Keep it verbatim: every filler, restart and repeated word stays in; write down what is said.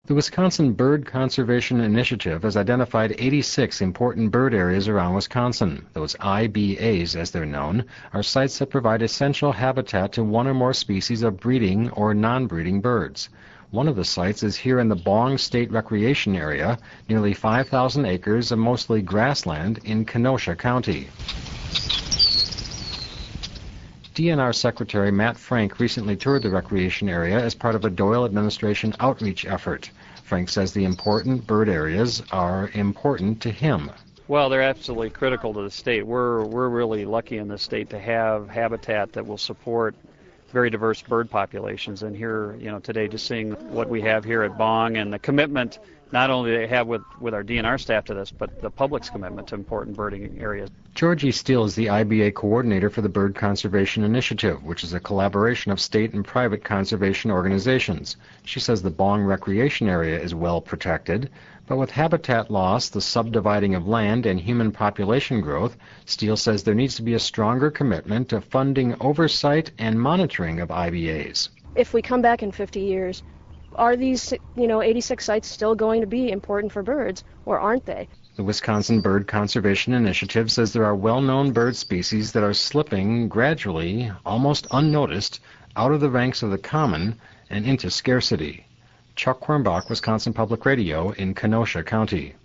The Wisconsin Bird Conservation Initiative has identified eighty-six important bird areas around Wisconsin. Those I B As, as they're known, are sites that provide essential habitat to one or more species of breeding or non-breeding birds. One of the sites is here in the Bong State Recreation Area, nearly five thousand acres of mostly grassland in Kenosha County. D N R Secretary Matt Frank recently toured the recreation area as part of a Doyle administration outreach effort. Frank says the important bird areas are important to him. Well, they're absolutely critical to the state. We're we're really lucky in this state to have habitat that will support very diverse bird populations. And here, you know, today just seeing what we have here at Bong and the commitment not only they have with, with our D N R staff to this, but the public's commitment to important birding areas. Georgie Steele is the I B A coordinator for the Bird Conservation Initiative, which is a collaboration of state and private conservation organizations. She says the Bong Recreation Area is well protected, but with habitat loss, the subdividing of land, and human population growth, Steele says there needs to be a stronger commitment to funding oversight and monitoring of I B As. If we come back in fifty years, are these, you know, eighty-six sites still going to be important for birds, or aren't they? The Wisconsin Bird Conservation Initiative says there are well-known bird species that are slipping gradually, almost unnoticed, out of the ranks of the common and into scarcity. Chuck Quirmbach, Wisconsin Public Radio in Kenosha County.